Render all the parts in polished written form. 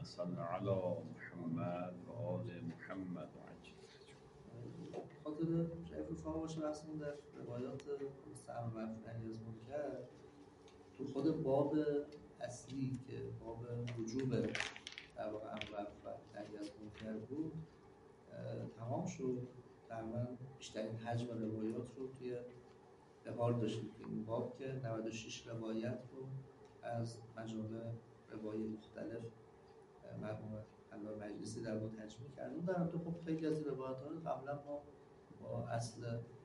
صل علی محمد و آل محمد و عجل. خاطر شریف رفاق باشه بحثمون در روایات امر معروف نهی از منکر تو خود باب اصلی که باب وجوب در واقع امر معروف نهی از منکر بود تمام شد. تقریبا بیشترین حجم روایات رو توی بهار داشتیم که این باب که 96 روایت رو از مجامع روایی مختلف مرحوم علامه مجلسی در واقع تجمیع کردیم. در تو خب خیلی از این روایات ها رو قبلا ما با اصل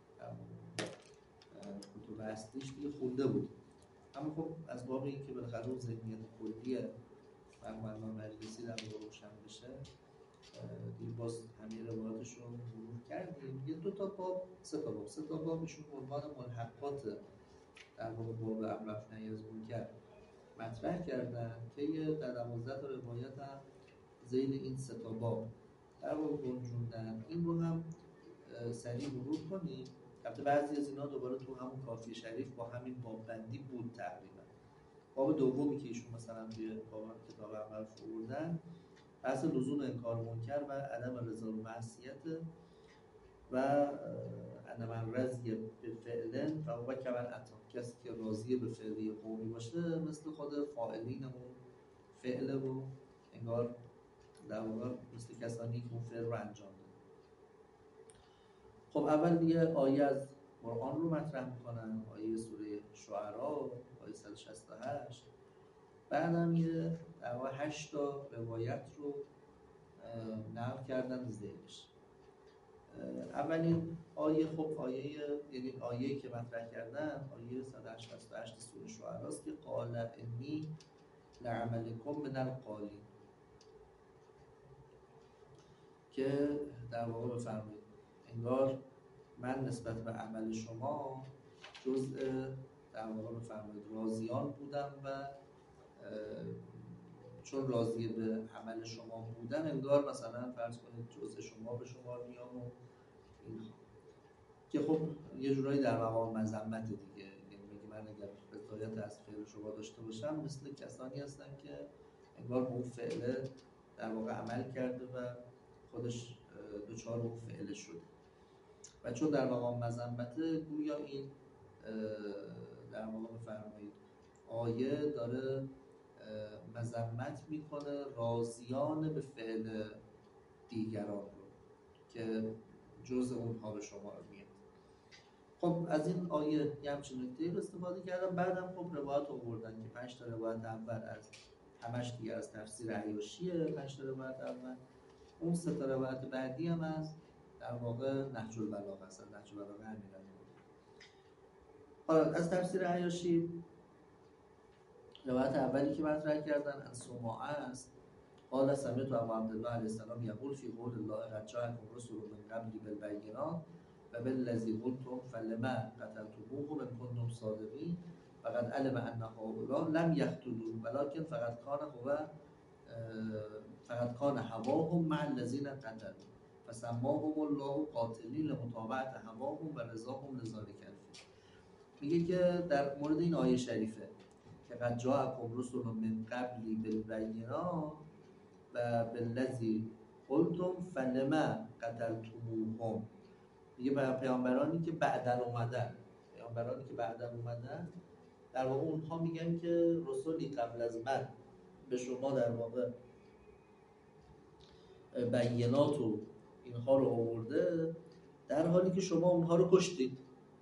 کتب اصلیش دیگه خونده بود، اما خب از باب این که بالاخره اون ذهنیت کلی مرحوم علامه مجلسی در واقع روشن بشه دیگه باز همه روایاتش رو مرور کردیم. یه دو تا باب سه تا باب ایشون عنوان ملحقات در واقع باب امر معروف نهی از منکر مطرح کردن که یه در 12 تا روایت هم ذیل این سه تا باب در واقع گنجوندن. این رو هم سریع مرور کنیم. البته بعضی از اینا دوباره تو همون کافی شریف با همین باب بندی بود تقریبا. باب دومی که ایشون مثلا توی باب کتاب امر معروف آوردن بحث لزوم انکار منکر و عدم رضا و معصیت و ان من رضی به فعل فهو کمن عطا، کسی که راضی به فعلی قومی باشه مثل خود فاعلین اون فعل و انگار در واقع مثل کسانی که اون فعل رو انجام دادن. خب اول دیگه آیه از قرآن رو مطرح میکنن، آیه سوره شعراء آیه 168. بعدم یه در واقع 8 تا روایت رو نقل کردن ذیلش. اولین آیه خب یعنی آیه‌ای که مطرح کردن آیه 168 سوره شعراء است که قال انی لعملکم من القالین، که در واقع بفرمایید انگار من نسبت به عمل شما جزء در واقع بفرمایید راضیان بودم و چون راضی به عمل شما بودن انگار مثلا فرض کنید جزء شما به شما میام و این که خب یه جورایی در مقام مذمت دیگه. یعنی میگه من اگر رضایت از فعل شما داشته باشم مثل کسانی هستن که انگار به اون فعل در واقع عمل کرده و خودش دچار اون فعل شده و چون در مقام مذمت گویا این در واقع بفرمایید آیه داره مذمت میکنه راضیان به فعل دیگران رو که جزء اونها به شما رو میاد. خب از این آیه یه همچین نکته رو استفاده کردم. بعدم خب روایت آوردن که 5 تا روایت اول از همش دیگه از تفسیر عیاشیه، 5 تا روایت اول، اون 3 تا روایت بعدی هم از در واقع نهج البلاغه هستن. نهج البلاغه همین حالا از تفسیر عیاشی روایت اولی که مطرح کردن از سماعه است. قال سمعت ابا عبدالله علیه السلام یقول فی قول الله قد جاءکم رسول من قبلی بالبینات و بالذی قلتم فلما قتلتموه ان کنتم صادقین فقد علم ان هؤلاء لم یقتلوه ولکن فقد کان هواهم مع الذین قتلوا فسماهم الله قاتلین لمتابعت هواهم و رضاهم لذلک. میگه که در مورد این آیه شریفه که قد جاءکم رسول من قبلی بالبینات و بالذی قلتم فلما قتلتموهم، میگه پیامبرانی که بعداً اومدن در واقع اونها میگن که رسولی قبل از من به شما در واقع بینات و اینها رو آورده در حالی که شما اونها رو کشتید.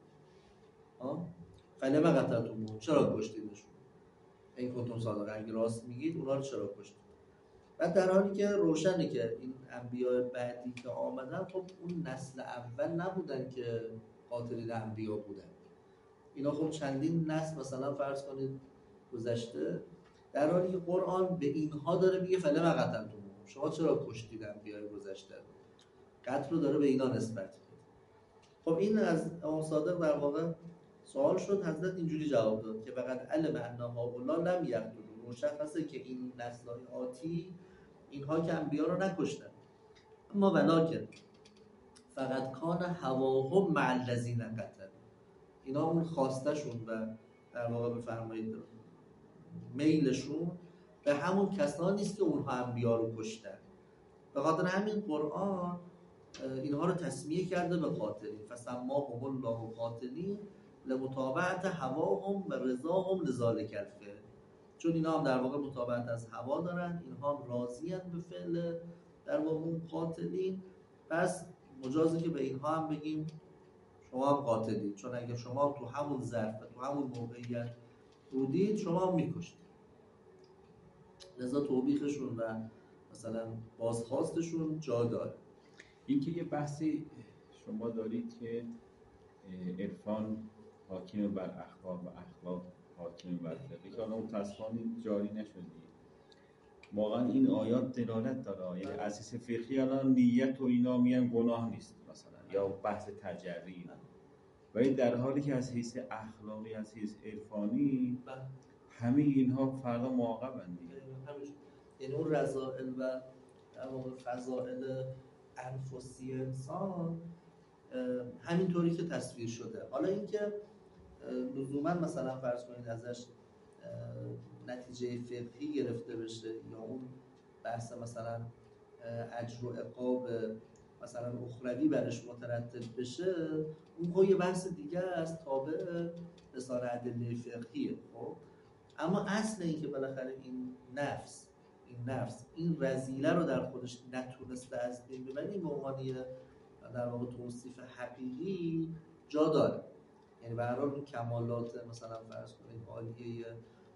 فلما قتلتموهم، چرا کشتیدشون؟ این کنتم صادقین، اگه راست میگید اونها رو چرا کشتید؟ و در حالی که روشنه که این انبیاء بعدی که آمدن خب اون نسل اول نبودن که قاتلین انبیاء بودن. اینا خب چندین نسل مثلا فرض کنید گذشته، در حالی که قرآن به اینها داره میگه فلما قتلتموهم، شما چرا کشتید انبیاء گذشته؟ قتل رو داره به اینا نسبت میده. خب این از امام صادق در واقع سوال شد، حضرت اینجوری جواب داد که فقط علم ان هؤلاء لم یقتلوا، مشخصه که این نسل‌های آتی اینها که انبیا رو نکشتن، اما ولکن فقط کان هواهم مع الذین قتلوا، اینا اون خواستشون و در واقع بفرمایید میلشون به همون کسانی است که اونها انبیا رو کشتن. به خاطر همین قرآن اینها رو تسمیه کرده به قاتلین، فسماهم الله قاتلین لمتابعت هواهم و رضاهم لذالک الفعل، چون اینا هم در واقع متابعت از هوا دارن، اینها هم راضی به فعل در واقع اون قاتلین، پس مجازه که به اینها هم بگیم شما هم قاتلید، چون اگر شما تو همون ظرف تو همون موقعیت بودید شما هم میکشید. لذا توبیخشون و مثلا بازخواستشون جا داره. اینکه یه بحثی شما دارید که عرفان حاکم بر اخلاق و اخلاق حاکم بر فقه، که حالا متاسفانه جاری نشده. واقعا این آیات دلالت داره، یعنی اساس فقهی الان نیت و اینا میگن گناه نیست مثلا، یا بحث تجری، ولی در حالی که از حیث اخلاقی، از حیث عرفانی همه اینها فردا معاقبن دیگه. یعنی اون رذائل و در واقع فضائل انفسی انسان همینطوری که تصویر شده. حالا اینکه لزوما مثلا فرض کنید ازش نتیجه فقهی گرفته بشه یا اون بحث مثلا اجر و عقاب مثلا اخروی برش مترتب بشه، اون یه بحث دیگه است تابع رسال ادله فقهیه. خب اما اصل این که بالاخره این نفس این رذیله رو در خودش نتونسته از بین ببره، به عنوان در واقع توصیف حقیقی جا داره. یعنی به هر حال اون کمالات مثلا فرض کنید عالیه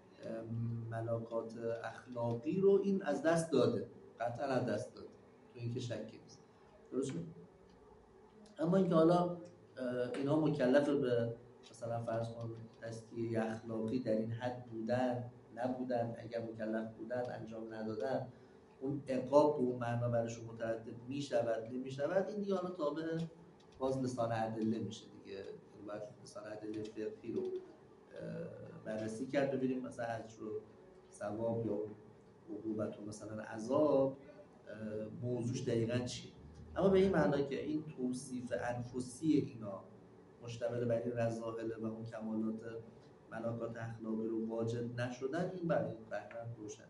ملاکات اخلاقی رو این از دست داده، قطعا از دست داده، تو این که شکی نیست. درست شد؟ اما اینکه حالا اینا مکلف به مثلا فرض کنید تزکیه اخلاقی در این حد بودن نبودن، اگر مکلف بودن انجام ندادن، اون عقاب به اون معنا برشون مترتب میشود نمیشود، این دیگه حالا تابع باز لسان ادله میشه دیگه. باید لسان ادله فقهی رو بررسی کرد ببینیم مثلا اجر و ثواب یا عقوبت و مثلا عذاب موضوعش دقیقاً چیه. اما به این معنا که این توصیف انفسی اینا مشتمل بر این رذائل و اون کمالات ملاکات اخلاقی رو واجد نشدن، این برای بهرن روشن.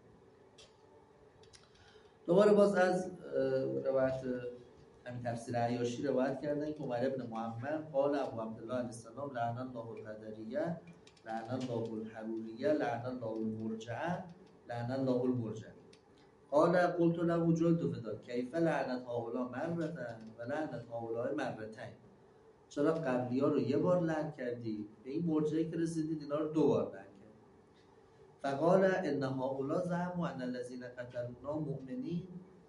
دوباره باز از روایت همین تفسیر عیاشی روایت کردن که عمر ابن معمر قال ابو عبدالله علیه السلام لعن الله القدریه لعن الله الحروریه لعن الله المرجعه لعن الله المرجعه. قال قلت له جلد فداک کیف لعنت هؤلاء مرة و لعنت هؤلاء مرتين، چرا قبلی ها رو یه بار لعن کردی، به این مرجعی که رسیدید اینا رو 2 بار لعن کردی. فقال ان هؤلاء زعموا ان الذين قتلونا مؤمنین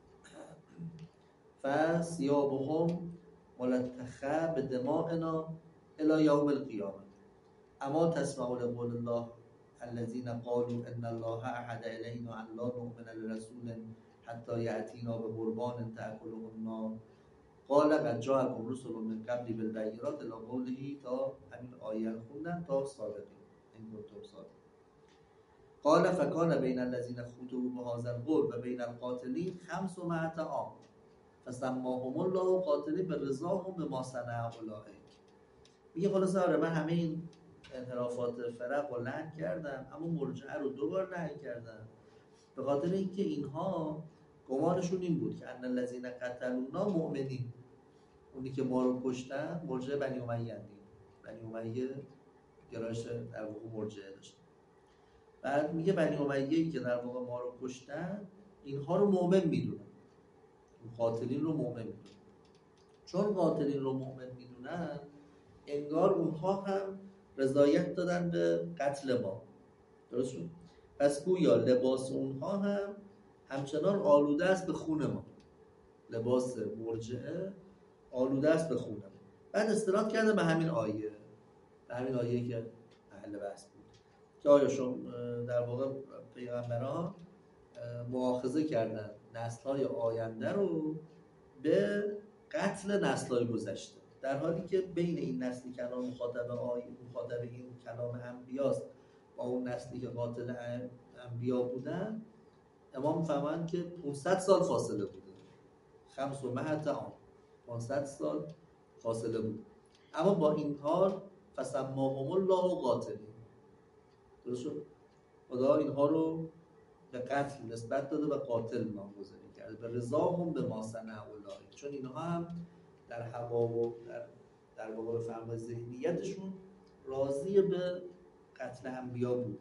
فثيابهم ملتخه بدمائنا الى یوم القیامه اما تسمعوا لقول الله الذين قالوا ان الله احد الينا ان لا نؤمن لرسول حتى ياتينا بقربان تاكله النار قال قد جاءكم رسل من قبل بالبينات الى قوله تا همین آیه رو خوندن تا صادقین این دو صادق. قال فكان بين الذين خطبوا بهذا القول و بين القاتلين 500 عام فسماهم الله قاتلين برضاهم بما صنع اولئک. میگه خلاصه آره من همه این انحرافات فرق رو لعن کردم، اما مرجعه رو 2 بار لعن کردم به خاطر اینکه اینها گمانشون این بود که ان الذين قتلونا مؤمنین، اونی که ما رو کشتن مرجع بنی امیه دیگه، بنی امیه گرایش در واقع مرجعه داشت. بعد میگه بنی امیه‌ای که در واقع ما رو کشتن اینها رو مؤمن میدونن، قاتلین رو مؤمن میدونن. چون قاتلین رو مؤمن میدونن انگار اونها هم رضایت دادن به قتل ما. درست شد؟ پس گویا لباس اونها هم همچنان آلوده است به خون ما، لباس مرجعه آلوده است به خون ما. بعد استناد کرده به همین آیه، به همین آیه که محل بحث بود که آیا شما در واقع پیغمبران مؤاخذه کردن نسل‌های آینده رو به قتل نسل‌های گذشته، در حالی که بین این نسلی که الان مخاطب این کلام انبیاست با اون نسلی که قاتل انبیا بودن، امام فهمند که 500 سال فاصله بوده، 500 عام 500 سال فاصله بود. اما با این حال فسماهم الله قاتلین، درست شد؟ خدا اینها رو به قتل نسبت داده و قاتل نامگذاری کرده. به رضاهم به ما صنع اولئک، چون اینها هم در هوا و در واقع فرمای ذهنیتشون راضی به قتل انبیا بود.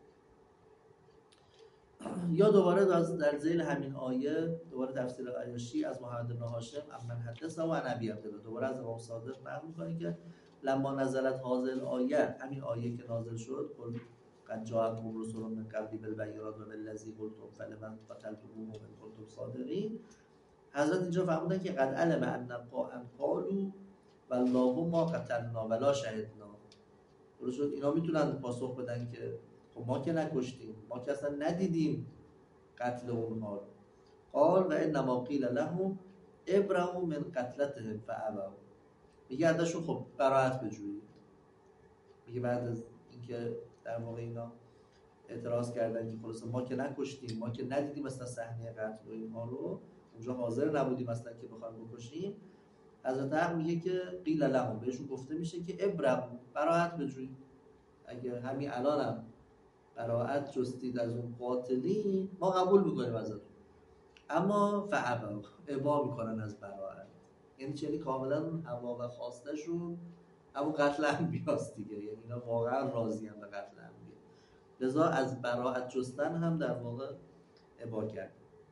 یا دوباره در ذیل همین آیه دوباره تفسیر عیاشی از محمد بن هاشم امن حدث و عن ابی عبدالله دوباره از امام صادق نقل می‌کنه که لما نزلت هذه الآیه، همین آیه که نازل شد، قد جاءکم رسول من قبلی بالبینات و بالذی قلتم فلم قتلتموهم ان کنتم صادقین، حضرت اینجا فرمودن که قد علم ان قالوا والله ما قتلنا ولا شهدنا. درست شد، اینا میتونن پاسخ بدن که خب ما که نکشتیم، ما که اصلا ندیدیم قتل اونها رو. قال و انما قیل لهم ابرئوا من قتلتهم فابوا، میگه ازشون خب براءت بجویید. میگه بعد از اینکه در واقع اینا اعتراض کردن که خلاص ما که نکشتیم، ما که ندیدیم مثلا صحنه قتل و اینها رو، اونجا حاضر نبودیم مثلا که بخوایم بکشیم، حضرت حق میگه که قیل لهم، بهشون گفته میشه که ابرئوا، براءت بجویید. اگه همین الانم براءت جستید از اون قاتلی، ما قبول میکنیم ازتون، اما فابوا، ابا میکنن از براءت. یعنی چه کاملا اون هوا و خواستشون همون قتل انبیاست دیگه، یعنی اینا واقعا راضی هم به قتل انبیا، لذا از براءت جستن هم در واقع ابا کرد.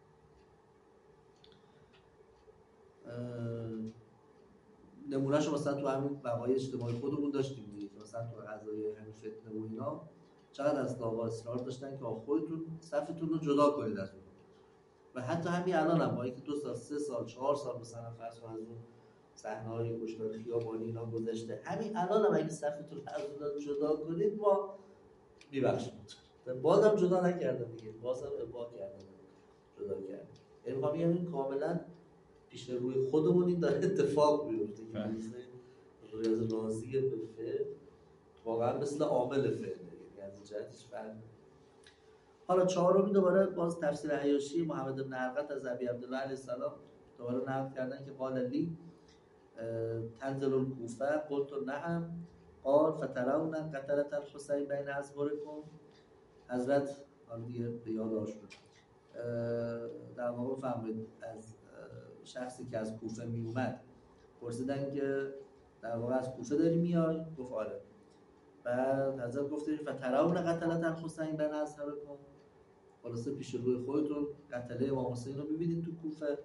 نمونهشو مثلا تو همین وقایع اجتماعی خودمون داشتیم دیگه، که مثلا تو قضایای همین فتنه و اینا چقدر از داغا اصرار داشتن که خودتون صفتون رو جدا کنید از اون. و حتی همین الان هم با اینکه 2 سال 3 سال 4 سال مثلا فرض کن از اون صحنه‌های کشتار خیابانی اینا گذشته، همین الان هم اگه صفتون از اون جدا کنید ما میبخشیم. بازم جدا نکردن دیگه، بازم ابا کردن، جدا کردن. یعنی میخوام بگم این کاملا پیش روی خودمون این داره اتفاق میفته که از راضی به فعل واقعا مثل عامل فعل، یعنی از جهتش فرق. حالا چهارمی دوباره باز تفسیر عیاشی محمد بن عرقط از ابی عبدالله علیه السلام دوباره نقل کردن که قال لی تنزل الکوفه قلت نعم قال فترون قتلت الحسین بین اظهرکم. حضرت حالا دیگه به یاد شد در واقع فهمید از شخصی که از کوفه می اومد پرسیدن که در واقع از کوفه داری میای؟ گفت آره. بعد حضرت گفت فترون قتلت الحسین بین اظهرکم، خلاصه پیش روی خودتون قتله امام حسین رو می‌بینید تو کوفه.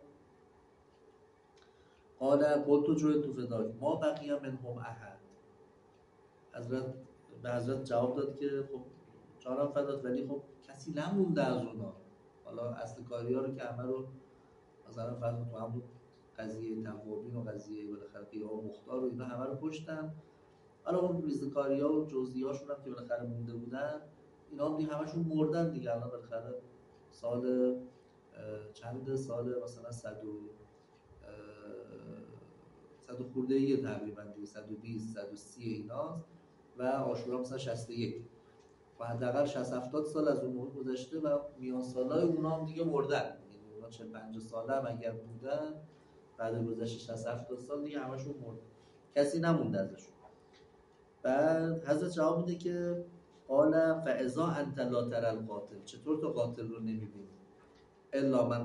قال قلت جویت فداک ما بقیه منهم احد. حضرت جواب داد که خب جانم فدات، ولی خب کسی نمونده از اونا. حالا اصل کاری ها رو که همه رو مثلا فرض تو همون قضیه توابین و قضیه بالاخره قیام مختار و اینا همه رو کشتن. حالا اون ریزکاری ها و جزئی هاشون هم که بالاخره مونده بودن اینا هم دیگه همشون مردن دیگه. الان بالاخره سال چند سال مثلا 100 خورده ایه تقریبا دیگه، 120 130 ایناست و عاشورا مثلا 61 و حداقل 60 70 سال از اون موقع گذشته و میان سالای اونا هم دیگه مردن. یعنی اونا 40 50 ساله هم اگر بودن بعد گذشته 60 70 سال دیگه همشون مردن، کسی نمونده ازشون. بعد حضرت جواب میده که قال فاذا انت لا ترى القاتل، چطور تو قاتل رو نمیبینی؟ الا من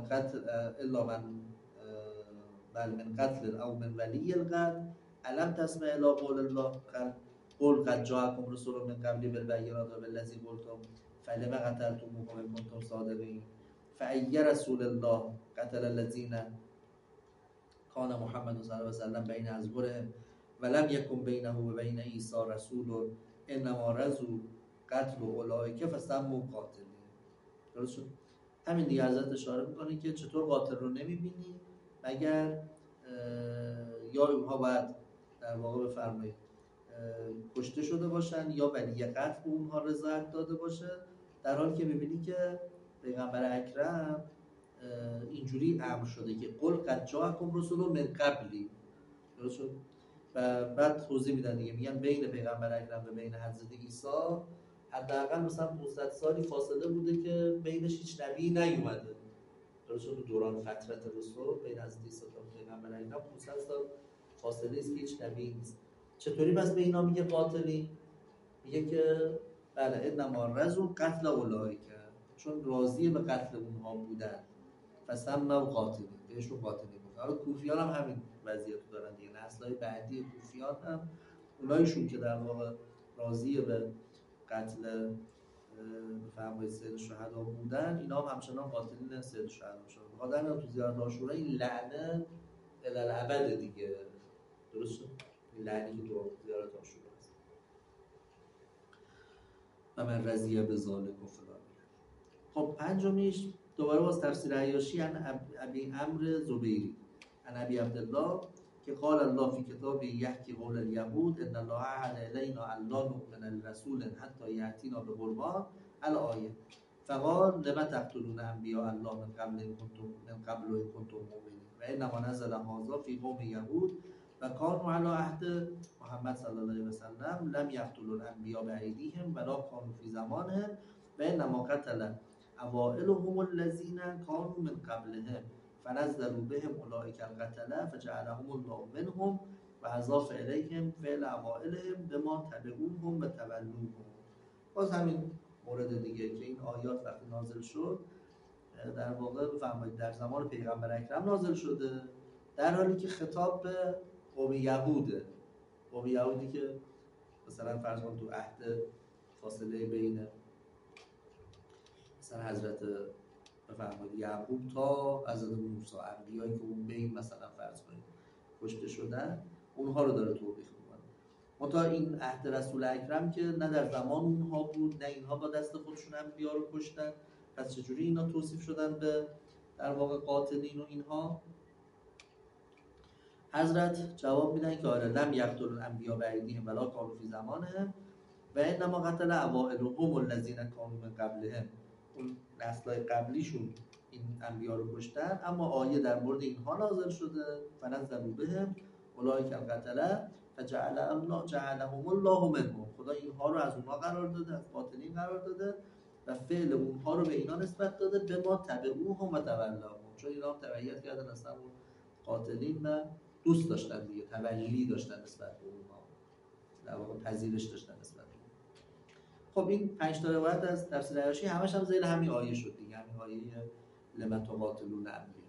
قتل او من ولی القتل الم تسمع الى قول الله قل قد جاءكم رسول من قبل بالبينات والذي قلتم فلم قتلتموهم ان كنتم صادقين فأي رسول الله قتل الذين كان محمد صلى الله عليه وسلم بين اظهرهم ولم يكن بينه وبين عيسى رسول انما رزوا قتل اولئک فسموا قاتلین. درست شد؟ همین دیگه حضرت اشاره میکنه که چطور قاتل رو نمیبینی مگر یا اونها باید در واقع بفرمایید کشته شده باشن یا ولی قتل به اونها رضایت داده باشه، در حالی که میبینی که پیغمبر اکرم اینجوری امر شده که قل قد جاءکم رسول من قبلی. درست شد؟ و بعد توضیح میدن دیگه، میگن بین پیغمبر اکرم و بین حضرت عیسی حداقل مثلا 500 سالی فاصله بوده که بینش هیچ نبی نیومده. درست شد؟ دوران فترت رسول بین حضرت عیسی تا پیغمبر اکرم 500 سال فاصله است که هیچ نبی نیست. چطوری پس به اینا میگه قاتلی؟ میگه که بله انما رزو قتل اولئک، چون راضی به قتل اونها بودن فسموا قاتلین، بهشون قاتلین بود. حالا کوفیان هم همین وضعیت رو دارن دیگه، نسل‌های بعدی کوفیان هم اونایشون که در واقع راضی به قتل بفرمایید سید شهدا بودن، اینا هم همچنان قاتلین سید شهدا شدن. بخاطر همین تو زیارت عاشورا این لعنه الالعبد دیگه، درسته؟ این لعنی که تو زیارت عاشورا هست و من رضیه به ذالک و فلان. خب پنجمیش دوباره باز تفسیر عیاشی عن ابی عمرو زبیری عن ابی عبدالله که قال الله فی کتاب یحکی قول الیهود ان الله عهد الینا ان لا نؤمن لرسول حتی یأتینا بقربان الآیه فقال لم تقتلون انبیاء الله من قبل ان کنتم مؤمنین و انما نزل هذا فی قوم یهود و کانوا علی عهد محمد صلی الله علیه و سلم لم یقتلوا الانبیاء بایدیهم ولا کانوا فی زمانهم و انما قتل اوائلهم الذین کانوا من قبلهم فنزلوا بهم اولئک القتله فجعلهم الله منهم و اضاف الیهم فعل اوائلهم بما تبعوهم و تولوهم. باز همین مورد دیگه که این آیات وقتی نازل شد در واقع بفرمایید در زمان پیغمبر اکرم نازل شده، در حالی که خطاب به قوم یهوده، قوم یهودی که مثلا فرض کن تو عهد فاصله بین مثلا حضرت بفرمایید یعقوب تا حضرت موسی، انبیایی که اون بین مثلا فرض کنید کشته شدن، اونها رو داره توضیح میکنه. منتها این عهد رسول اکرم که نه در زمان اونها بود نه اینها با دست خودشون انبیا رو کشتن، پس چجوری اینا توصیف شدن به در واقع قاتلین و اینها؟ حضرت جواب میدن که آره لم یقتلوا الانبیاء بایدیهم ولا کانوا فی زمانهم و انما قتل اوائلهم الذین کانوا من قبلهم، اون نسل‌های قبلیشون این انبیا رو کشتن، اما آیه در مورد اینها نازل شده فنزلوا بهم اولئک القتله جعلهم الله منهم، خدا اینها رو از اونها قرار داده، از قاتلین قرار داده و فعل اونها رو به اینا نسبت داده به ما تبعوهم و تولاهم، چون اینا هم تبعیت کردن اصلا اون قاتلین و دوست داشتن دیگه، تولی داشتن نسبت به اونها، در واقع پذیرش داشتن نسبت به اونها. خب این 5 تا روایت از تفسیر عیاشی همش هم ذیل همین آیه شد دیگه، همین آیه لم تقاتلون انبیا.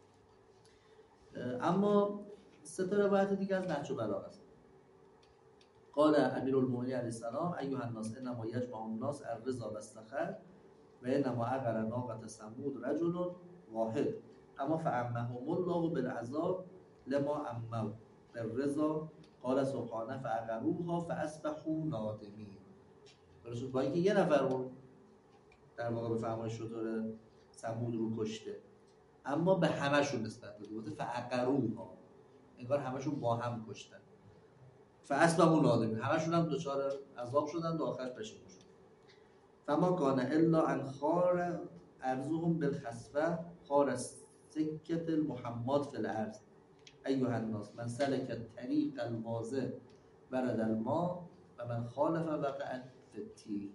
اما 3 تا روایت دیگه از نهج البلاغه است. قال امیرالمؤمنین علیه السلام ایها الناس انما یجمع الناس الرضا والسخط و انما عقر ناقة ثمود رجل واحد اما فعمهم الله بالعذاب لما عموا بالرضا قال سبحانه فعقروها فاصبحوا نادمین. درست با اینکه یه نفر رو در واقع به فرمان شطور ثمود رو کشته، اما به همشون نسبت داده، گفته فعقروها، انگار همشون با هم کشتن. فاصبحوا نادمین، همشون هم دچار عذاب شدن و آخرش پشیمون شدن. فما کان الا ان خار ارزهم بالخسفه خار سکت المحمد فی الارض ایها الناس من سلک الطریق الواضح ورد الماء و من خالف وقع فی التیه.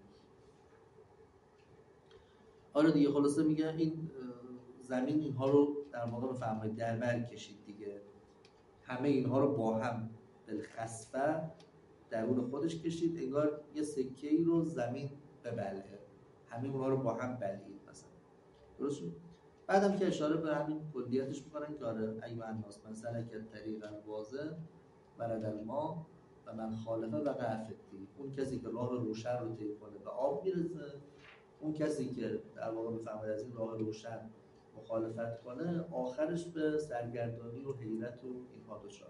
آره دیگه، خلاصه میگه این زمین اینها رو در واقع بفرمایید در بر کشید دیگه، همه اینها رو با هم بالخسفه درون خودش کشید، انگار یه سکه‌ای رو زمین ببلعه، همه اونها رو با هم بلعید مثلا. درست شد؟ بعدم که اشاره به همین کلیتش میکنن که آره ایها الناس من سلک الطریق الواضح ورد الماء و من خالف وقع فی التیه. اون کسی که راه روشن رو طی کنه به آب میرسه، اون کسی که در واقع بفرمایید از این راه روشن مخالفت کنه آخرش به سرگردانی و حیرت و اینها دچار.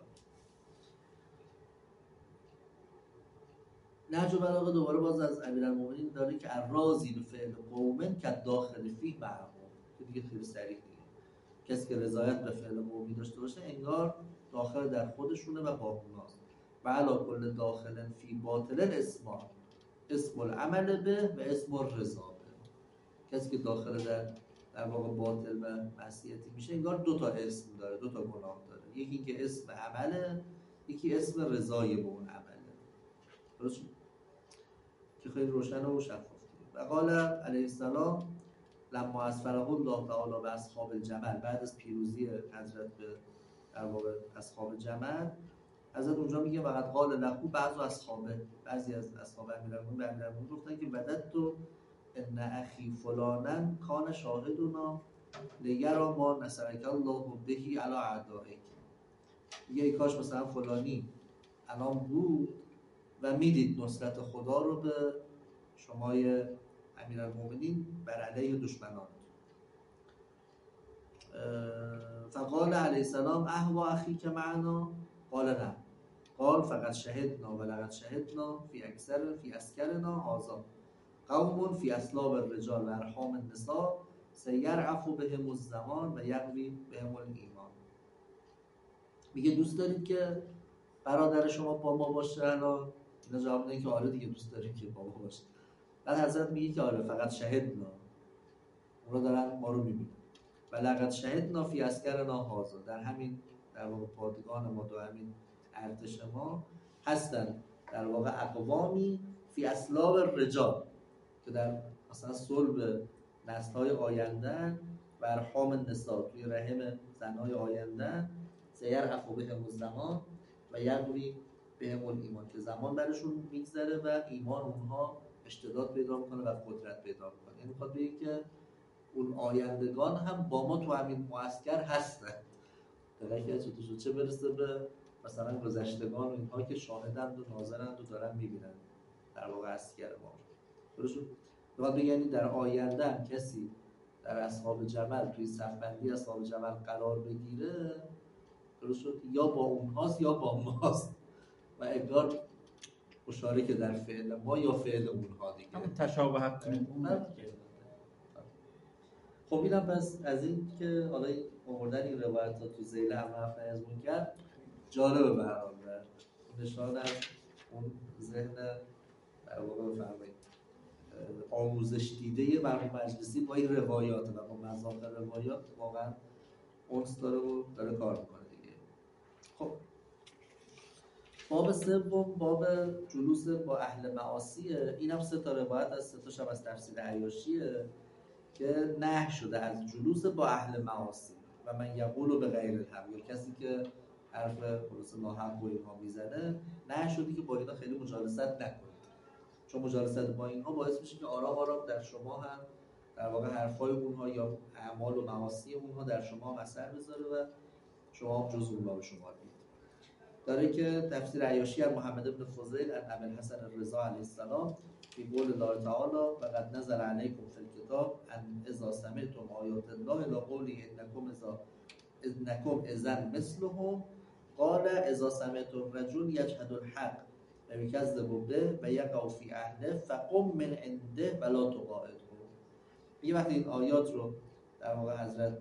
نهج البلاغه دوباره باز از امیرالمومنین داره که الراضی به فعل قوم که داخل فیه معهم، که دیگه خیلی صریح دیگه، کسی که رضایت به فعل قومی داشته باشه انگار داخل در خودشونه و با اوناست. و علی کل داخل فی باطل اسم العمل به و اسم الرضا به. کسی که داخل در واقع باطل و معصیتی میشه انگار 2 تا اسم داره، 2 تا گناه داره، یکی که اسم عمله، یکی اسم رضای به اون عمله. درست که خیلی روشن و شفاف. و قال علیه السلام لما اسفره الله تعالی به اصحاب الجمل، بعد از پیروزی حضرت به در واقع اصحاب جمل، حضرت اونجا میگه وقت قال لهو بعضی از اصحاب امیرالمومنین گفتن که وددت ان اخی فلانا کان شاهدنا لیرا ما نصرک الله بهی علی اعدائک. میگه ای کاش مثلا فلانی الان بود و میدید نصرت خدا رو به شمای امیرالمومنین بر علیه دشمنان. فقال علیه السلام اهوا اخی که معنا قال نه قال فقط شهدنا و لقد شهدنا فی اسکرنا هذا قوم فی اسلاب الرجال و ارحام النساء سیرعف بهم الزمان و یقوی بهم الایمان. میگه دوست دارید که برادر شما با ما باشه؟ الان اینا جواب میدن که آره دیگه دوست داریم که با ما باشه. بعد حضرت میگه که آره فقط شهدنا، اونا دارن ما رو میبینن. و لقد شهدنا فی اسکرنا هذا، در همین در واقع پادگان ما، در همین ارتش ما هستن در واقع اقوامی فی اسلاب الرجال که در مثلا صلب نسل‌های آینده و ارحام النساء توی رحم زن‌های آینده سیرعف بهم الزمان و یقوی بهم الایمان، که زمان برشون میگذره و ایمان اونها اشتداد پیدا میکنه و قدرت پیدا میکنه. یعنی میخواد بگه که اون آیندگان هم با ما تو همین معسکر هستن، درکه چه برسه به مثلا گذشتگان و اینها که شاهدند و ناظرند و دارن میبینن در واقع اسکر ما. درست شد؟ میخواد بگه یعنی در آینده هم کسی در اصحاب جبل توی صفبندی اصحاب جبل قرار بگیره، درست شد، یا با اونهاست یا با ماست و انگار مشارک در فعل ما یا فعل اونها دیگه، همون تشابهت اون. خب اینم پس از این که حالا آوردن این روایت ها تو ذیل هم رفت از منکر جالبه به هر حال، نشان از اون ذهن در واقع بفرمایید آموزش دیده مرحوم مجلسی با این روایات و با مذاق روایات واقعا اونس داره و داره کار میکنه دیگه. خب باب سوم باب جلوس با اهل معاصیه. این هم 3 تا روایت از 3 تاشم از تفسیر عیاشیه که نهی شده از جلوس با اهل معاصی و من یقول به غیر الحق، یا کسی که حرف خلاص ناحق و اینها میزنه، نهی شده که با اینا خیلی مجالست نکنید، چون مجالست با اینها باعث میشه که آرام آرام در شما هم در واقع حرفای اونها یا اعمال و معاصی اونها در شما هم اثر بذاره و شما هم جز اونها به شما بید. داره که تفسیر عیاشی از محمد بن فضیل از ابوالحسن الرضا علیه السلام فی قول الله تعالی و قد نزل علیکم فی الکتاب ان اذا سمعتم آیات الله الی قولی انکم اذا مثلهم قال اذا سمعت الرجل یجحد الحق و یکذب به و یقع فی اهله فقم من عنده ولا تقاعده. یه وقتی این آیات رو در واقع حضرت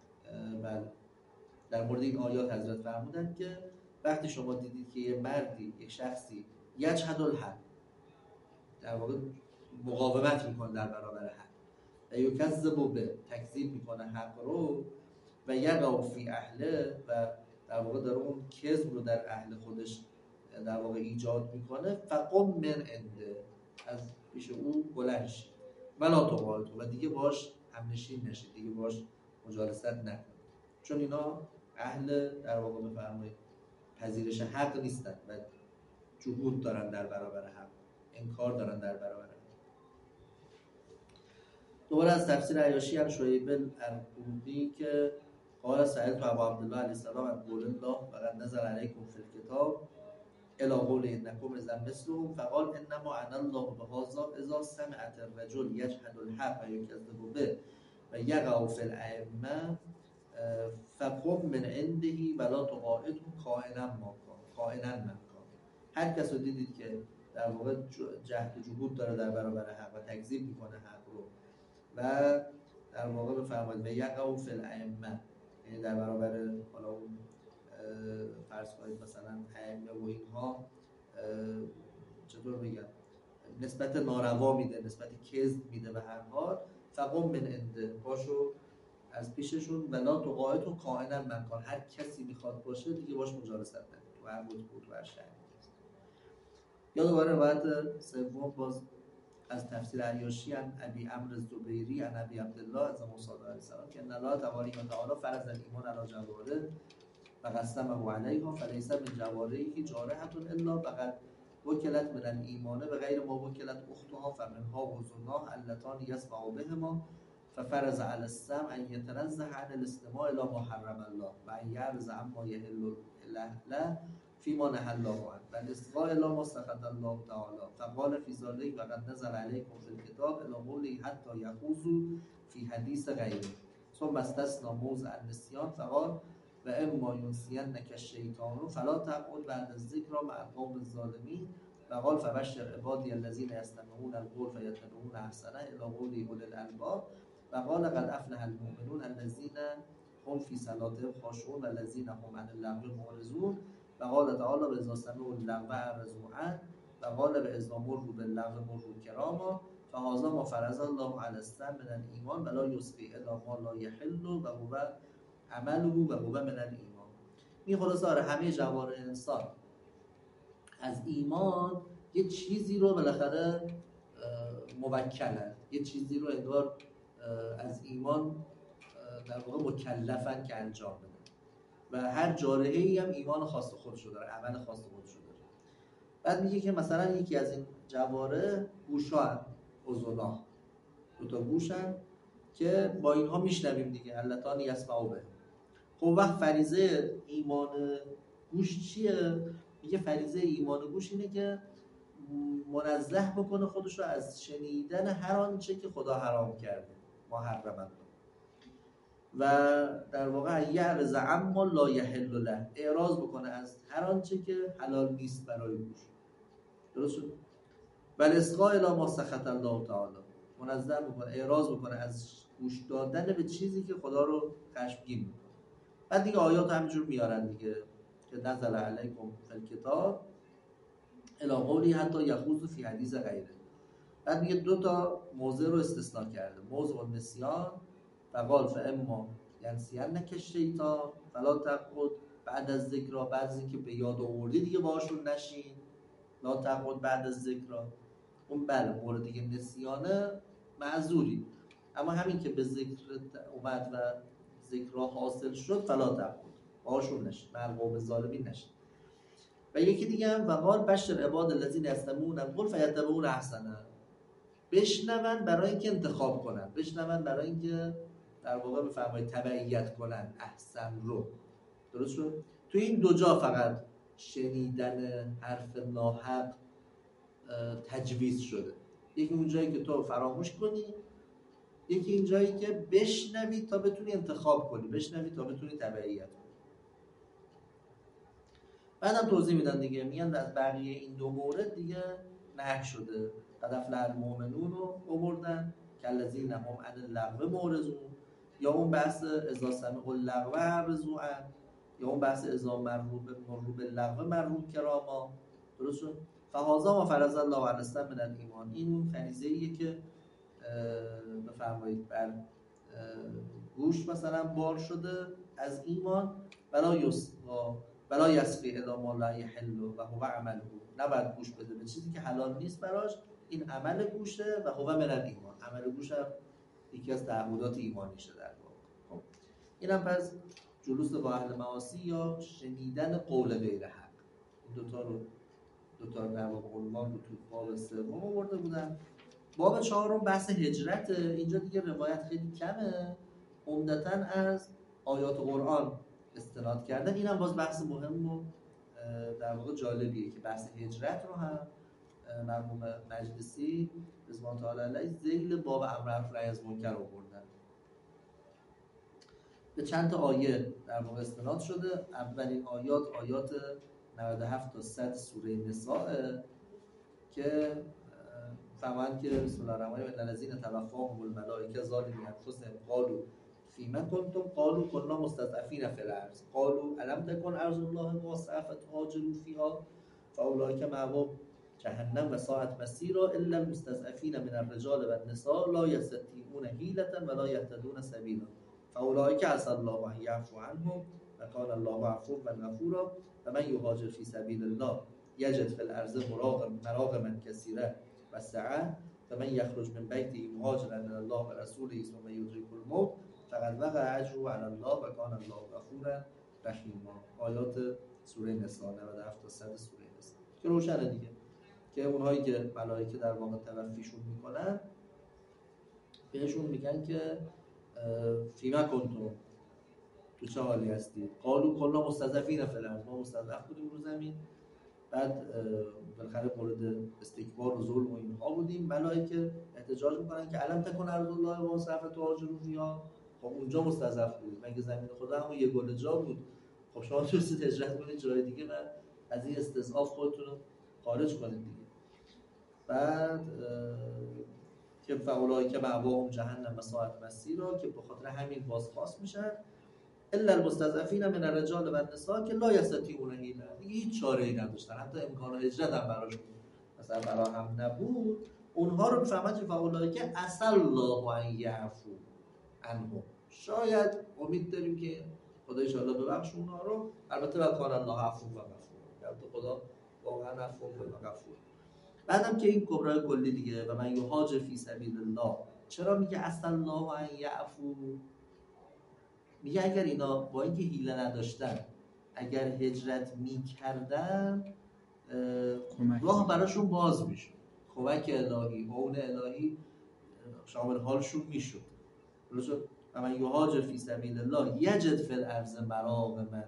در مورد این آیات حضرت فرمودن که وقتی شما دیدید که یه مردی، یک شخصی یجحد الحق در واقع مقاومت میکنه در برابر حق و یکذب به تکذیب میکنه حق رو و یقع فی اهله و در واقع داره اون کذب رو در اهل خودش در واقع ایجاد میکنه، فقم من عنده از پیش او بلند شید ولا تقاعده و دیگه باش همنشین نشید، دیگه باش مجالست نکنید، چون اینا اهل در واقع بفرمایید پذیرش حق نیستن و جهود دارن در برابر حق، انکار دارن در برابر حق. دوباره از تفسیر عیاشی هم شعیب الارقودی که قال سألت ابا عبدالله علیه السلام عن قول الله و قد نزل علیکم فی الکتاب الی قول انکم اذا مثلهم فقال انما انا الله بهذا اذا سمعت الرجل یجحد الحق و یکذب به و یقع فی الائمه فقم من عنده ولا تقاعده کائنا ما کان. هر کس رو دیدید که در واقع جهد و جهود داره در برابر حق و تکذیب میکنه حق رو و در واقع بفرمایید و یقع فی الائمه، یعنی در برابر حالا اون فرض کنید مثلا ائمه و اینها چطور بگم نسبت ناروا میده، نسبت کذب میده، به هر حال فقم من عنده باشو از پیششون ولا تقاعد و کائنا من کان، هر کسی میخواد باشه دیگه باش مجالست نکنید تو هر بود و هر شهر. یا دوباره روایت سوم باز از تفسیر عیاشی عن ابی عمرو الزبیری عن ابی عبدالله از موسی علیه السلام که ان الله تبارک و تعالی فرض الایمان علی جواره و قسمه علیها فلیس من جوارحه جارحه الا بقد وکلت من الایمان به غیر ما وکلت اختها فمنها وزناه اللتان یسمع بهما ففرض علی السمع ان یتنزه عن الاستماع الى ما حرم الله و ان یعرض عما یحل له فيما نهى الله عنه والاستماع الى ما سخط الله تعالی فقال في ذلك وقد نزل عليكم في الكتاب الى قوله حتى يخوضوا في حديث غيره ثم استثنى موضع النسيان فقال و اما ینسینک الشیطان فلا تقعد بعد الذکر مع القوم الظالمین و قال فبشر عبادی الذین یستمعون القول فیتبعون احسنه الی قوله اولی الالباب و قال قد افلح المؤمنون الذین هم فی صلاتهم خاشعون و الذین هم عن اللغو معرضون و قال تعالی و اذا سمعوا اللغو اعرضوا عنه و قال و اذا مروا باللغو مروا کراما فهذا ما فرض الله علی السمع من الایمان ولا یسقی الا ما لا یحل و هو عمله و هو من الایمان. این خلاصه همه جوارح انسان از ایمان یه چیزی رو بالاخره موکلن، یه چیزی رو انگار از ایمان در واقع مکلفن که انجام بدن و هر جارحه‌ای هم ایمان خاص خودشو داره، عمل خاص خودشو داره. بعد میگه که مثلا یکی از این جوارح گوشا، اذنا، دو تا گوشن که با اینها میشنویم دیگه، اللتان یسمعوا به. خب وقت فریضه ایمان گوش چیه؟ میگه فریضه ایمان گوش اینه که منزه بکنه خودش رو از شنیدن هر آنچه که خدا حرام کرده، محرم، و در واقع یعرض عما لا یحل له، اعراض بکنه از هر آنچه که حلال نیست برای گوش. درست شد؟ بل اسقا الی ما سخط الله تعالی، منزه بکنه، اعراض بکنه از گوش دادن به چیزی که خدا رو خشمگین میکنه. بعد دیگه آیات همینجور میارن دیگه که نزل علیکم فی الکتاب الی قولی حتی یخوضوا فی حدیث غیره. بعد میگه دو تا موضع رو استثناء کرده، موضع النسیان و قال فاما ینسینک الشیطان فلا تقعد بعد از ذکر، بعد از اینکه به یاد آوردی دیگه باهاشون نشین، لا تقعد بعد از ذکر. اون بله مورد دیگه نسیانه معذوری، اما همین که به ذکر اومد و ذکرها حاصل شد فلا تقعد، باهاشون نشین، مع القوم الظالمین نشین. و یکی دیگه هم وقال بشر عباد الذین یستمعون القول فیتبعون احسنه، بشنون برای اینکه انتخاب کنن، بشنون برای اینکه در واقع بفرمایید تبعیت کنن احسن رو. درست شد؟ تو این دو جا فقط شنیدن حرف ناحق تجویز شده، یکی اون جایی که تو فراموش کنی، یکی این جایی که بشنوی تا بتونی انتخاب کنی، بشنوی تا بتونی تبعیت کنی. بعدم توضیح میدن دیگه، میگن از بقیه این دو مورد دیگه نهی شده. قد افلح المؤمنون رو آوردن که الذین هم عن اللغو معرضون، یا اون بحث اذا سمعوا اللغو اعرضوا عنه، یا اون بحث اذا مروا باللغو مروا کراما. درست شد؟ فهذا ما فرض الله علی السمع من الایمان، این اون فریضه‌ایه که بفرمایید بر گوش مثلا بار شده از ایمان، ولا یسقی الی ما لا یحل و هو عمله، نباید گوش بده به چیزی که حلال نیست براش، این عمل گوشه و هو من الایمان، عمل گوش هم یکی از تعهدات ایمانیشه در واقع. خب اینم پس جلوس با اهل معاصی یا شنیدن قول غیر حق، این دوتا در واقع عنوان رو تو باب سوم آورده بودن. باب چهارم بحث هجرت، اینجا دیگه روایت خیلی کمه، عمدتاً از آیات قرآن استناد کردن. اینم باز بحث مهم و در واقع جالبیه که بحث هجرت رو هم مرحوم مجلسی رضوان تعالی علیه ذیل باب امر نهی از منکر آوردن. به چند تا آیه در واقع استناد شده. اولین آیات 97 تا 100 سوره نساء که فرمایند که بسم الله الرحمن الرحیم ان الذین توفاهم الملائکه ظالمی انفسهم قالوا فیما کنتم قالوا كنا مستضعفین فی الارض قالوا الم تکن ارض الله واسعة فتهاجروا فیها فاولئک مأواهم جهنم و ساءت مصیرا الا المستضعفین من الرجال والنساء لا یستطیعون حیلة ولا یهتدون سبیلا فاولئک عسى الله ان یعفو عنهم و کان الله عفوا غفورا و من یهاجر فی سبیل الله یجد فی الارض مراغما کثیرا و سعه و من یخرج من بیته مهاجرا الی الله و رسوله ثم یدرکه الموت فقد وقع اجره علی الله و کان الله غفورا رحیما. آیات سوره نساء 97 تا 100 سوره نساء که روشنه دیگه. که اونهایی که ملائکه در واقع توفیشون میکنن بهشون میگن که فیما کنتم، تو چه حالی هستید؟ قالوا کنا مستضعفین فی الارض، ما مستضعف بودیم رو زمین، بعد بالاخره مورد استکبار و ظلم و اینها بودیم. ملائکه احتجاج میکنن که الم تکن ارض الله واسعه تهاجروا فیها، خب اونجا مستضعف بودید، مگه زمین خدا همون یه گل جا بود؟ خب شما تونستید هجرت کنید جای دیگه و از این استضعاف خودتون رو خارج کنید دیگه. بعد که فاولئک مأواهم جهنم و ساءت مصیرا، که به خاطر همین بازخواست میشن. الا المستضعفین من الرجال و النساء که لا یستطیعون حیلة، دیگه هیچ چاره‌ای نداشتن، حتی امکان هجرت هم براشون مثلا فراهم نبود. اونها رو میفهمن که فاولئک عسى الله ان یعفو عنهم، شاید امید داریم که خدا ان شاء الله ببخشه اونها رو. البته و کان الله عفو و غفور، البته خدا واقعا عفو و غفور. بعدم که این کبرای کلی دیگه، و من یهاجر فی سبیل الله، چرا میگه عسى الله ان یعفو؟ میگه اگر اینا با اینکه حیله نداشتن اگر هجرت میکردن راه براشون باز میشد، کمک الهی، عون الهی شامل حالشون میشد. درست؟ و من یهاجر فی سبیل الله یجد فی الارض مراغم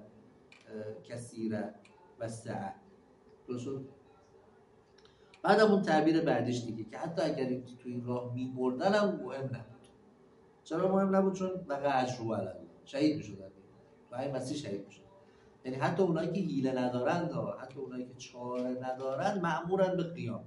کثیره و سعه. درست؟ بعدم اون تعبیر بعدیش دیگه که حتی اگر تو این راه میمردن هم مهم نبود. چرا مهم نبود؟ چون بقیه اجر علی الله، شهید میشدن و این مسیح شهید میشدن. یعنی حتی اونایی که حیله ندارن، حتی اونایی که چاره ندارن، مأمورن به قیام،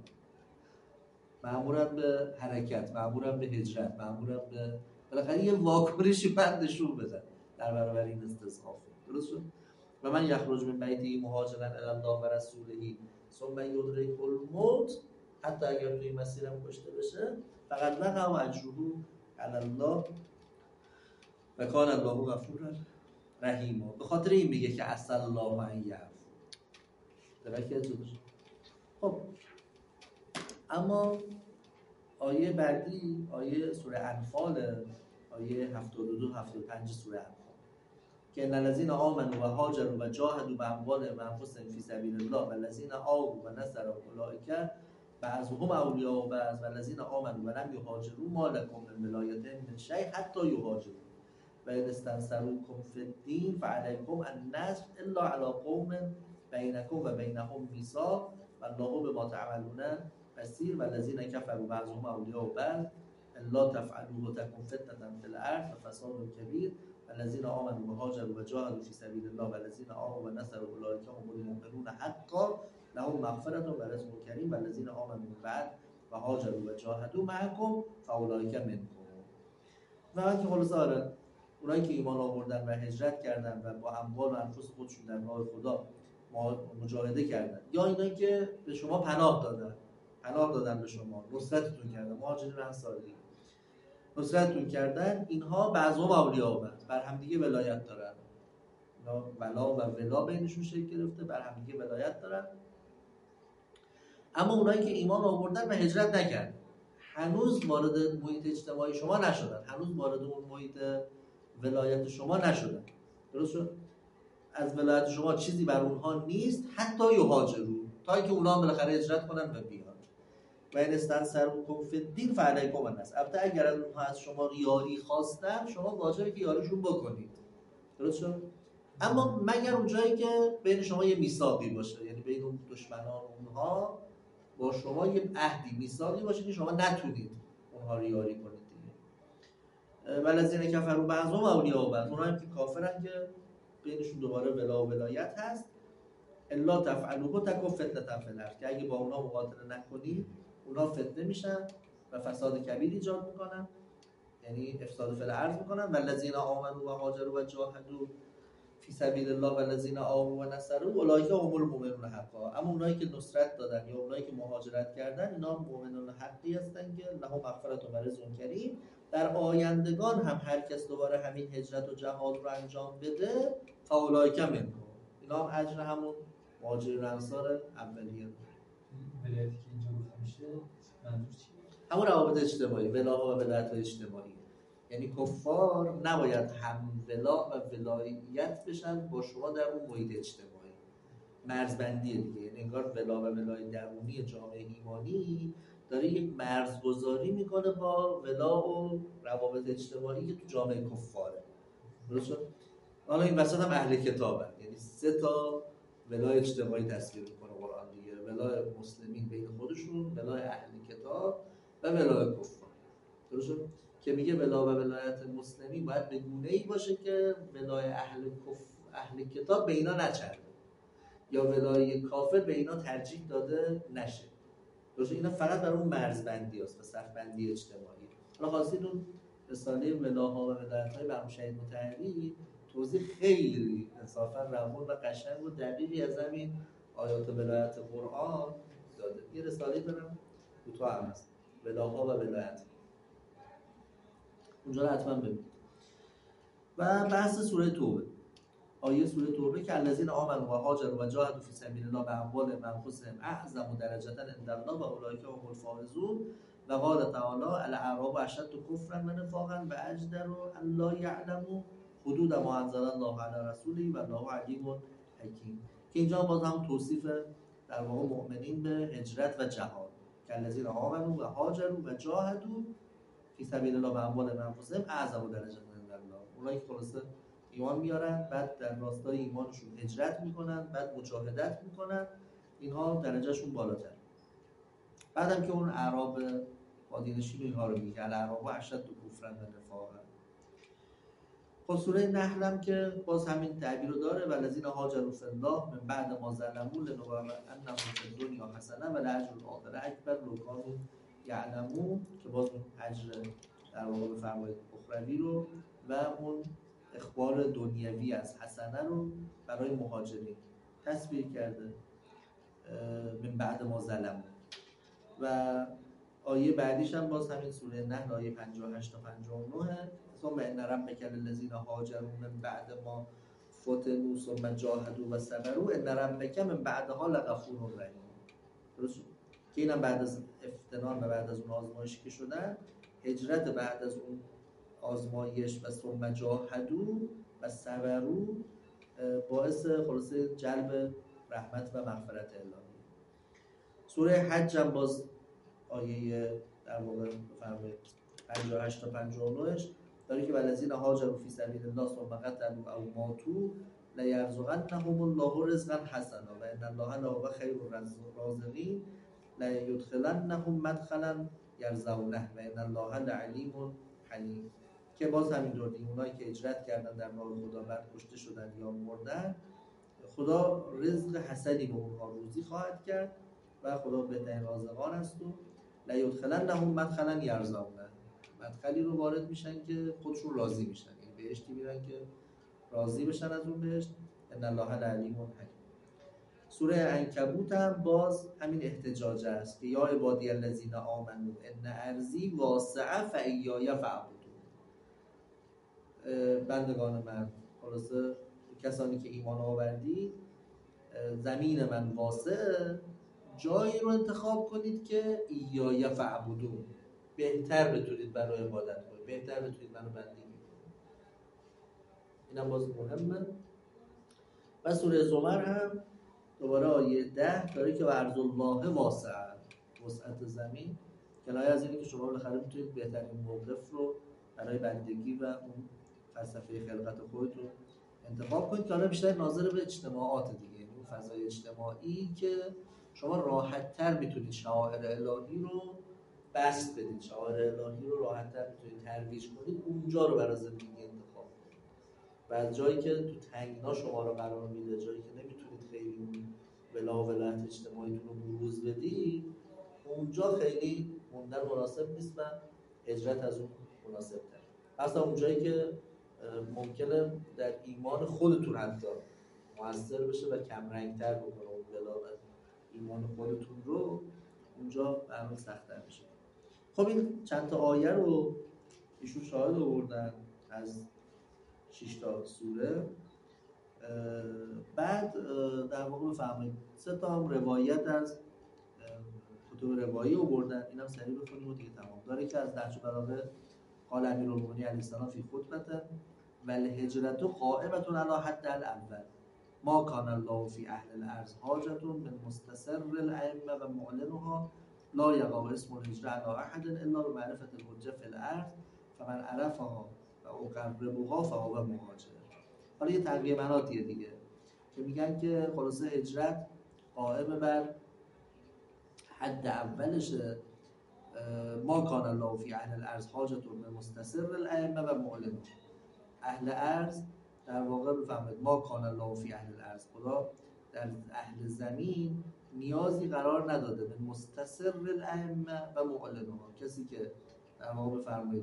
مأمورن به حرکت، مأمورن به هجرت، مأمورن به بالاخره یه واکنشی بندشون بدن در برابر این استضعاف. درست شد؟ و من یخرج من بیته مهاجرا الی الله و رسوله ثم یدرکه الموت، حتی اگر توی مسیرم کشته بشه فقط وقع اجره علی الله و کان الله غفورا رحیما. به خاطر این میگه که عسى الله ان یعفو. درکه جوش. خب اما آیه بعدی آیه سوره انفال، آیه 72 75 سوره انفال، که ان الذين آمنوا و هاجروا و جاهدوا باموالهم و انفسهم فی سبیل الله و الذين آووا و نصروا اولئک بعضهم اولیاء بعض و الذين آمنوا و لم یهاجروا ما لكم من ولایتهم من شیء حتی یهاجروا و اذا استنصروكم فی الدین فعلیکم النصر الا علی قوم بینکم و بینهم میثاق و الله بما تعملون بصیر و الذین کفروا بعضهم اولیاء بعض الا تفعلوه تکن فتنة فی الارض و فساد کبیر و الذین آمنوا و هاجروا و جاهدوا فی سبیل الله و الذین آووا و نصروا اولئک هم المؤمنون حقا لهم مغفرة و رزق کریم و الذین آمنوا بعد و هاجروا و جاهدوا معکم فاولئک منکم. و که خلاص آره اونایی که ایمان آوردن و هجرت کردن و با اموال و انفس خودشون در راه خدا مجاهده کردن، یا اینایی که به شما پناه دادن به شما، نصرتتون کردن، مهاجرین و انصاری نصرتتون کردن، اینها بعضهم اولیاء بعض، بر هم دیگه ولایت دارن. اینا ولا و ولا بینشون شکل گرفته، بر هم دیگه ولایت دارن. اما اونایی که ایمان آوردن و هجرت نکردن، هنوز وارد محیط اجتماعی شما نشدن، هنوز وارد اون محیط ولایت شما نشدن. درست شد؟ از ولایت شما چیزی بر اونها نیست حتی یهاجروا، تا اینکه اونها هم بالاخره هجرت کنن و بیان. و این استنصروکم فی الدین فعلیکم النصر، البته اگر اونها از شما یاری خواستن شما واجبه که یاریشون بکنید. درست شد؟ اما مگر اون جایی که بین شما یه میثاقی باشه، یعنی بین اون دشمنان اونها با شما یه عهدی میثاقی باشه که شما نتونید اونها رو یاری کنید دیگه. والذین کفروا بعضهم اولیاء بعض، اونها هم که کافرن که بینشون دوباره ولا و ولایت هست. الا تفعلوه تکن فتنة فی الارض، که اگه با اونها مقاتله نکنید اونها فتنه میشن و فساد کبیر ایجاد میکنن، یعنی افساد فی الارض میکنن. والذین آمنوا و هاجروا و جاهدوا فی سبیل الله و الذین آووا و نصروا اولئک هم المؤمنون حقا. اما اونایی که نصرت دادن یا اونایی که مهاجرت کردن اینا مؤمنون حقی هستن که لهم مغفرة و رزق کریم. در آیندگان هم هر کس دوباره همین هجرت و جهاد رو انجام بده فاولئک منکم، اینا هم اجر همون مهاجرین و انصار اولیه. ولایتی که اینجا گفته میشه منظور چیه؟ همون روابط اجتماعی، ولا و ولایت اجتماعی، یعنی کفار نباید هم ولا و ولایت بشن با شما در اون محیط اجتماعی. مرزبندیه دیگه، یعنی انگار ولا و ولای درونی جامعه ایمانی داره یک مرزگذاری میکنه با ولا و روابط اجتماعی که تو جامعه کفاره. درسته؟ حالا این وسط هم اهل کتابن، یعنی 3 تا ولای اجتماعی تصویر میکنه قرآن دیگه، ولای مسلمین بین خودشون، ولای اهل کتاب و ولای کفار. درسته؟ که میگه ولا و ولایت مسلمین باید به گونه‌ای باشه که ولای اهل کتاب به اینا نچرده یا ولای کافر به اینا ترجیح داده نشه. درسته؟ اینا فقط برای اون مرزبندی هست و صفبندی اجتماعی. حالا خواستید اون رساله ولاها و ولایت‌های مرحوم شهید مطهری توضیح خیلی انصافا روون و قشنگ و دقیقی از همین آیات ولایت قرآن داده. یه رساله دارم کوتاه هم هست، ولاها و ولایت، اونجا رو حتما ببینید. و بحث سوره توبه، آیه سوره توبه که الذین آمنوا و هاجروا و جاهدوا فی سبیل الله باموالهم و انفسهم اعظم درجة عند الله و اولئک هم الفائزون. و قال تعالی الاعراب اشد کفرا و نفاقا و اجدر ان لا یعلموا حدود ما انزل الله علی رسوله و الله علیم حکیم. که اینجا باز هم توصیف در واقع مؤمنین به هجرت و جهاد که الذین آمنوا و هاجروا و جاهدوا فی سبیل الله باموالهم و انفسهم اعظم درجة عند الله. اونایی که خلاصه ایمان میارن، بعد در راستای ایمانشون هجرت میکنن، بعد مجاهدت میکنن، اینها درجهشون بالاتر. بعدم که اون اعراب بادینشین اینها رو میگه الاعراب اشد کفرا و نفاقا. خب سوره نحل هم که باز همین تعبیر رو داره، والذین هاجروا فی الله من بعد ما ظلموا لنبوئنهم فی الدنیا حسنه و لاجر الاخره اکبر لو کانوا یعلمون، که باز اون اجر در واقع بفرمایید اخروی رو و اون اخبار دنیوی از حسنه رو برای مهاجرین تصویر کرده من بعد ما ظلموا. و آیه بعدیش هم باز همین سوره نحل آیه 58 تا 59 ثم ان ربک للذین هاجروا من بعد ما فتنوا ثم جاهدوا و صبروا ان ربک من بعدها لغفور رحیم. درست که اینم بعد از افتنان و بعد از اون آزمایشی که شدن، هجرت بعد از اون آزمایش و ثم جاهدوا و صبروا باعث خلاصه جلب رحمت و مغفرت الهی. سوره حج هم باز آیه در واقع بفرمایید 58 تا 59 داره که والذین هاجروا فی سبیل الله ثم قتلوا او ماتوا لیرزقنهم الله رزقا حسنا و ان الله لهو خیر الرازقین لیدخلنهم مدخلا یرضونه و ان الله لعلیم حلیم. که باز همینطور دیگه اونایی که هجرت کردن در راه خدا بعد کشته شدن یا مردن، خدا رزق حسنی به اونها روزی خواهد کرد و خدا بهترین رازقان است و لیدخلنهم مدخلا یرضونه، مدخلی رو وارد میشن که خودشون راضی میشن، یعنی بهشتی میرن که راضی بشن از اون بهشت. ان الله لعلیم حکیم. سوره عنکبوت هم باز همین احتجاج است که یا عبادی الذین آمنوا ان ارضی واسعه فایای فاعبدون. بندگان من، خلاصه کسانی که ایمان آوردید، زمین من واسعه، جایی رو انتخاب کنید که ایای فاعبدون، بهتر بتونید برای عبادت کنید، بهتر بتونید منو بندگی کنید. اینم باز مهمه. و سوره زمر هم دوباره آیه 10 داره که ارض الله واسعه، وسعت زمین، کنایه از اینه که شما بالاخره میتونید بهترین موقف رو برای بندگی و اون فلسفه خلقت خودت رو انتخاب کنید که حالا بیشتر ناظر به اجتماعات دیگه، اون فضای اجتماعی که شما راحت‌تر میتونید شعائر الهی رو بسط بدید، شعائر الهی رو راحت‌تر میتونید ترویج کنید، اونجا رو برای زندگی انتخاب کنید. و از جایی که تو تنگنا شما رو قرار میده، جایی که نمیتونید خیلی اون ولایت اجتماعیتون رو بروز بدید، اونجا خیلی موندن مناسب نیست و هجرت از اون مناسب تر. اصلا اونجایی که ممکنه در ایمان خودتون حتی مؤثر بشه و کم رنگ‌تر بکنه اون ولایت ایمان خودتون رو، اونجا برنامه سخت‌تر میشه. خب این چند تا آیه رو ایشون شاهد آوردن از 6 تا سوره. بعد در واقع بفهمید 3 تا هم روایت از کتب روایی آوردن، اینم سریع بخونیم و دیگه تمام. داره که از نهج البلاغه قال امیرالمؤمنین علیه السلام فی خطبه و الهجرة قائمة علی حد الاول. ما کان الله فی اهل الارض حاجة من مستسر الائمه و معلنها لا یقع اسم الهجره علی احد الا بمعرفة الحجه فی الارض فمن عرفها و اقربها فهو مهاجر. حالا یه تقریباتیه دیگه که میگن که خلاصه هجرت قائم بر حد اولش ما کان الله فی اهل الارض حاجة من مستسر الائمه و معلنها. اهل ارض در واقع بفهمید ما کان الله فی اهل الارض، خدا در اهل زمین نیازی قرار نداده به مستسر الائمه و معلنها، کسی که در واقع بفرمایید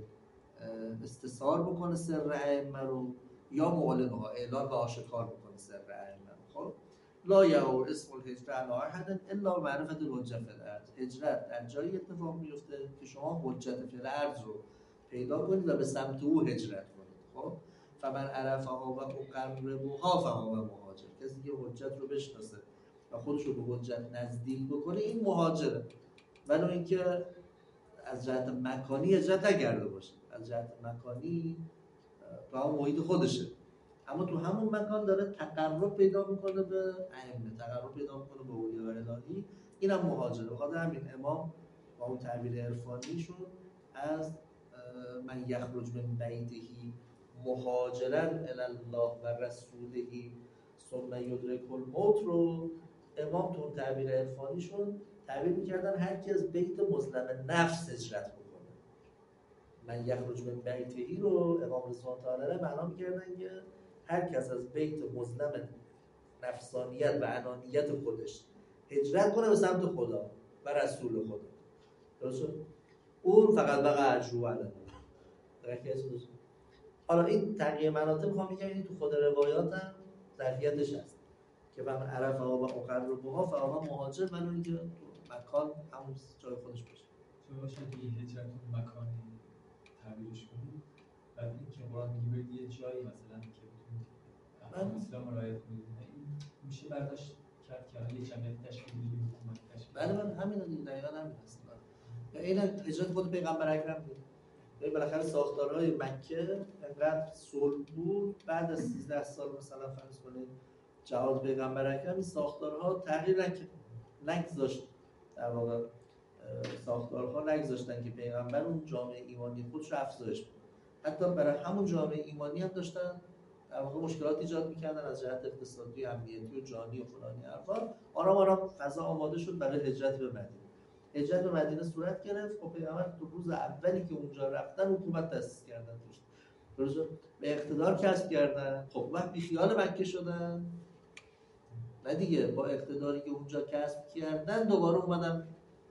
استثار بکنه سر ائمه رو یا معلنها اعلان و آشکار بکنه سر ائمه. خب لا یعو اسم الهجره علی احد الا معرفة الحجه فی الارض. هجرت در جایی اتفاق میفته که شما حجت فی الارض رو پیدا کنید و به سمت او هجرت کنید. خب فمن عرفها و اقربها فهو مهاجر. کسی که حجت رو بشناسه و خودش رو به حجت نزدیک بکنه این مهاجره، ولو اینکه از جهت مکانی هجرت نکرده باشه، از جهت مکانی تو هم محیط خودشه، اما تو همون مکان داره تقرب پیدا میکنه به ائمه، تقرب پیدا میکنه به اولیاء الهی، اینم مهاجره. بخاطر همین امام با اون تعبیر عرفانیشون از من یخرج من بیته مهاجرا الی الله و رسوله ثم یدرک الموت رو امام تو اون تعبیر عرفانیشون تعبیر میکردن هر کی از بیت مظلم نفس هجرت بکنه. من یخرج من بیته رو امام رضوان تعالی معنا میکردن که هر کس از بیت مظلم نفسانیت و انانیت خودش هجرت کنه به سمت خدا و رسول خدا، درسته؟ اون فقط بقى اجرو علی الله. حالا این تغییر مناطق میخوام بگم این تو خود روایات هم ظرفیتش هست که من عرفها و اقربها فهو مهاجر، ولو اینکه تو مکان همون جای خودش باشه. چون باشه دیگه هجرت مکانی تعبیرش کنید، بعد اینکه قرآن میگه برید یه جایی مثلا که بتونید احکام اسلام رو رعایت کنید، میشه برداشت کرد که یه جمعیت تشکیل بدید، حکومت تشکیل بدید. بله من همین دیگه دقیقاً همین هست. یا این هجرت خود پیغمبر اکرم بود. بالاخره ساختارهای مکه انقدر صلح بود، بعد از 13 سال مثلا فرض کنید جهاد پیغمبر اکرم این ساختارها تغییر نگذاشت، در واقع ساختارها نگذاشتن که پیغمبر اون جامعه ایمانی خودش رو افزایش بده. حتی برای همون جامعه ایمانی هم داشتن در واقع مشکلات ایجاد میکردن از جهت اقتصادی، امنیتی و جانی و فلانی حرفا. آرام فضا آماده شد برای هجرت به مدینه. هجرت به مدینه صورت گرفت. خب پیغمبر تو روز اولی که اونجا رفتن حکومت تأسیس کردن توش، درسته؟ به اقتدار کسب کردن. خب وقت بیخیال مکه شدن، نه دیگه، با اقتداری که اونجا کسب کردن دوباره اومدن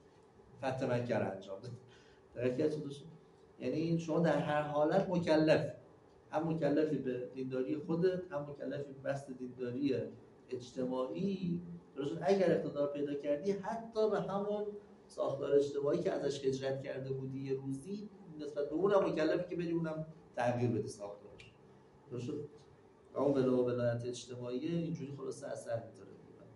فتح مکه رو انجام دادن. درکت شد؟ یعنی شما در هر حالت مکلف، هم مکلفی به دینداری خودت، هم مکلفی به بسط دینداری اجتماعی. درسته؟ اگر اقتدار پیدا کردی حتی به همون ساختار اجتماعی که ازش هجرت کرده بودی یه روزی نسبت به اونم مکلفی که بری اونم تغییر بدی ساختارش. درسته؟ اون ولایت اجتماعی اینجوری خلاصه اثر میذاره.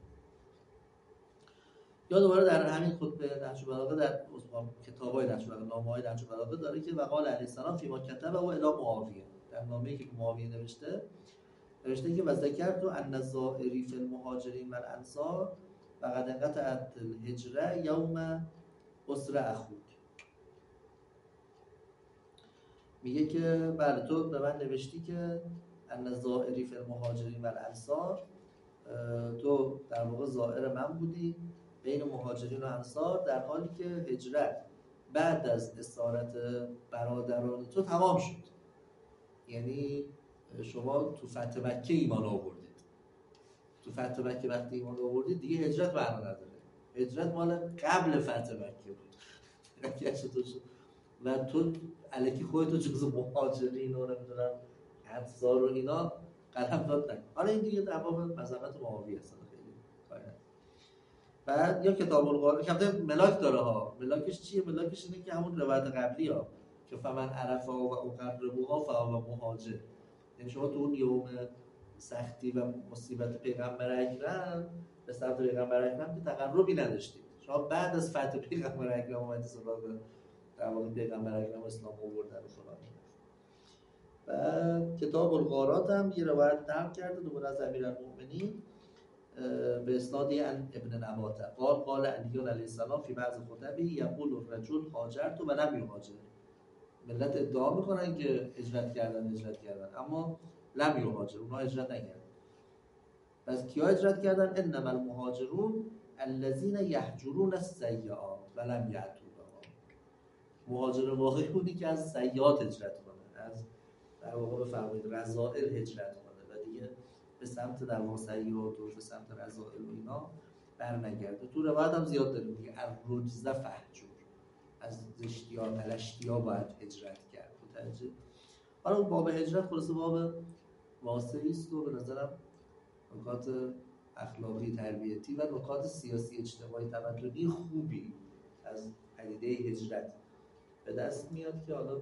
یا دوباره در همین خطبه نهج البلاغه در کتابای نهج البلاغه، نامه‌های نهج البلاغه داره که وقال علیه السلام فیما کتب و الی معاویه، در نامه‌ای که به معاویه نوشته که و ذکرت ان الزائری فی المهاجرین و الانصار فقد انقطعت الهجره یوم اسر اخوک. میگه که بله تو به من نوشتی که ان الزائری فی المهاجرین و الانصار، تو در واقع زائر من بودی بین مهاجرین و انصار، در حالی که هجرت بعد از اسارت برادران تو تمام شد. یعنی شما تو فتح مکه ایمان آوردید، تو فتح مکه وقتی ایمان آوردید دیگه هجرت معنا نداره. هجرت مال قبل فتح مکه بود و تو الکی خودتو جزو مهاجرین و نمیدونم انصار و اینا قلم داد نکن. حالا این دیگه در باب مذهبت معاویه هست. بعد یا کتاب القرآن که ملاک داره ها. ملاکش چیه؟ ملاکش اینه که همون روایت قبلی ها که فمن عرفها و اقربها فهو مهاجر. یعنی شما تو اون یوم سختی و مصیبت پیغمبر اکرم به سمت پیغمبر اکرم که تقربی نداشتید. شما بعد از فتح پیغمبر اکرم اومدید سراغ در واقع پیغمبر اکرم اسلام آوردن و فلان. و کتاب الغارات هم یه روایت نقل کرده دوباره از امیرالمؤمنین به اسنادی عن ابن نباته قال علی علیه السلام فی بعض خطبه یقول الرجل هاجرت و لم یهاجر. ملت ادعا میکنن که هجرت کردن اما لم یهاجر، اونها هجرت نکردن. پس کیا هجرت کردن؟ انما المهاجرون الذين يهجرون السیئات و لم یأتوا. مهاجر واقعی اونی که از سیئات هجرت کنه، از در واقع بفرمایید رذائل هجرت کنه و دیگه به سمت در واقع سیئات و به سمت رذائل و اینا برنگرده. تو روایت هم زیاد داریم دیگه الرجز فهجور، از زشتی‌ها پلشتی‌ها باید هجرت کرد. متوجه؟ حالا باب هجرت خلاصه باب واسعی است و به نظرم نکات اخلاقی تربیتی و نکات سیاسی اجتماعی تمدنی خوبی از پدیده هجرت به دست میاد که حالا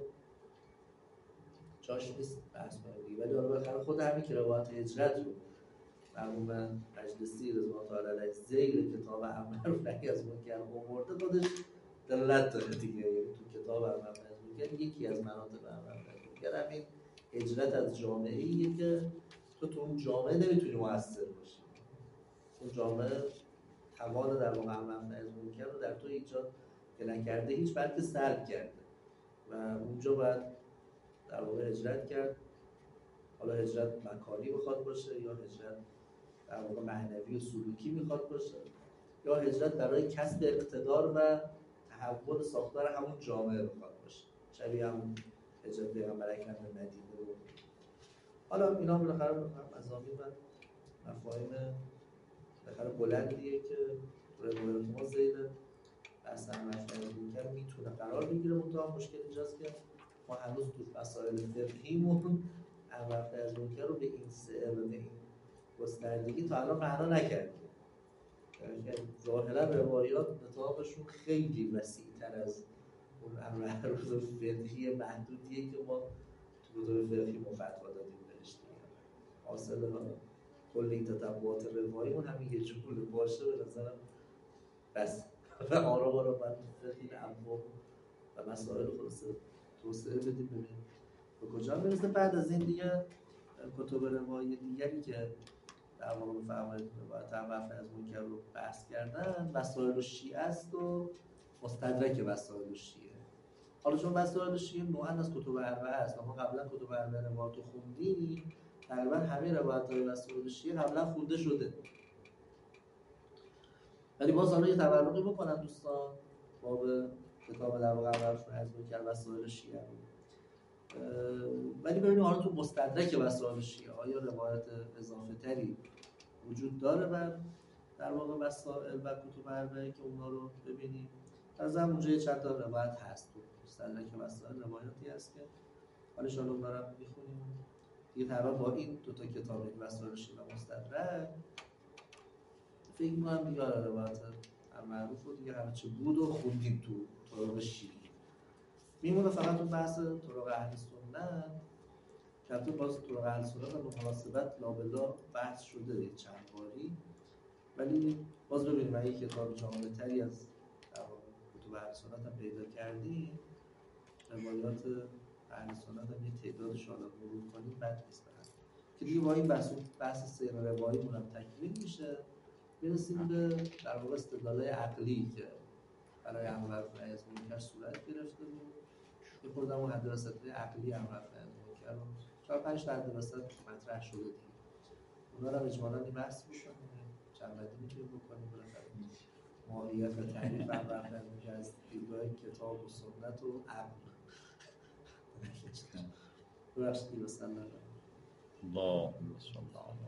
جاش نیست بحث کنیم، ولی حالا بخاطر خود همین که روایت هجرت رو مرحوم مجلسی رضوان الله علیه زیر کتاب امر و نهی از منکر آورده، خودش دلالت داره دیگه. یعنی تو کتاب امر و نهی از منکر یکی از مناطق امر و نهی از منکر همین هجرت از جامعه‌ایه که تو اون جامعه نمیتونی مؤثر باشی. اون جامعه توان در واقع امر و نهی از منکر رو در تو ایجاد که نکرده هیچ، بلکه سلب کرده و اونجا باید در واقع هجرت کرد. حالا هجرت مکانی بخواد باشه یا هجرت در واقع معنوی و سلوکی میخواد باشه یا هجرت برای کسب اقتدار و تحول ساختار همون جامعه بخواد باشه، شبیه همون هجرت پیغمبر اکرم به مدینه رو. حالا اینا بالاخره مضامین و مفاهیم بالاخره بلندیه که روایت ما زیر بحث مفاهیم میگن میتونه قرار بگیره. منتها مشکل اینجاست که ما هنوز تو مسائل فقهیمون امر از منکر رو به این سعر و به این گستردگی تا الان معنا نکردیم. یعنی ظاهرا روایات نطاقشون خیلی وسیع‌تر از اون امر فقهی محدودیه که ما تو کتب فقهی فتوا دادیم بهش دیگه. حاصل کل این تطبعات رواییمون همین یه جمله باشه به نظرم بس و آرا رو باید فقهی ابواب و مسائل خلاصه توسعه بدیم ببینیم به کجا میرسه. بعد از این دیگه کتب روایی دیگری که در واقع بفرمایید روایت امر از منکر رو بحث کردن وسائل شیعه است و مستدرک وسائل شیعه. حالا چون وسائل شیعه نوعاً از کتب اربعه است، ما قبلا کتب اربعه روایات رو خوندیم، تقریبا همه روایت‌های وسائل شیعه قبلا خونده شده. ولی باز حالا یه تبرقی بکنم دوستان باب کتاب در واقع امر از منکر وسائل شیعه رو. ولی ببینیم حالا تو مستدرک وسائل شیعه آیا روایت اضافه تری وجود داره بر در واقع وسائل و کتب اربعه که اونا رو ببینیم. از اونجا یه چند تا روایت هست تو مستدرک وسائل، روایاتی هست که حالا ان شاء الله اونها رو میخونیم دیگه. طبعا با این دو تا کتاب وسائل شیعه و مستدرک فکر می‌کنم دیگه روایت معروف رو دیگه هر چه بود و خوندیم تو طرق شیعه. میمونه فقط اون بحث طرق اهل سنت که البته باز طرق اهل سنت هم به مناسبت لابلا بحث شده چند باری، ولی باز ببینیم اگه کتاب جامع‌تری از کتب اهل سنت هم پیدا کردیم، روایات اهل سنت هم یه تعدادش حالا مرور کنیم بد نیست برد که دیگه با این بحث سیر رواییمون هم تکمیل میشه. برسیم به در واقع استدلال‌های عقلی که برای امر از منکر صورت گرفته بود. یه خورده اون حداثت عقلی امر از منکر رو 4-5 تا حداثت مطرح شده دیگه. اونا رو اجمالاً بحث می‌کنیم، چند بعدی می‌تونیم بکنیم بالاخره ماهیت و تعریف امر از منکر از دیدگاه کتاب و سنت و عقل. ببخشید بسم الله.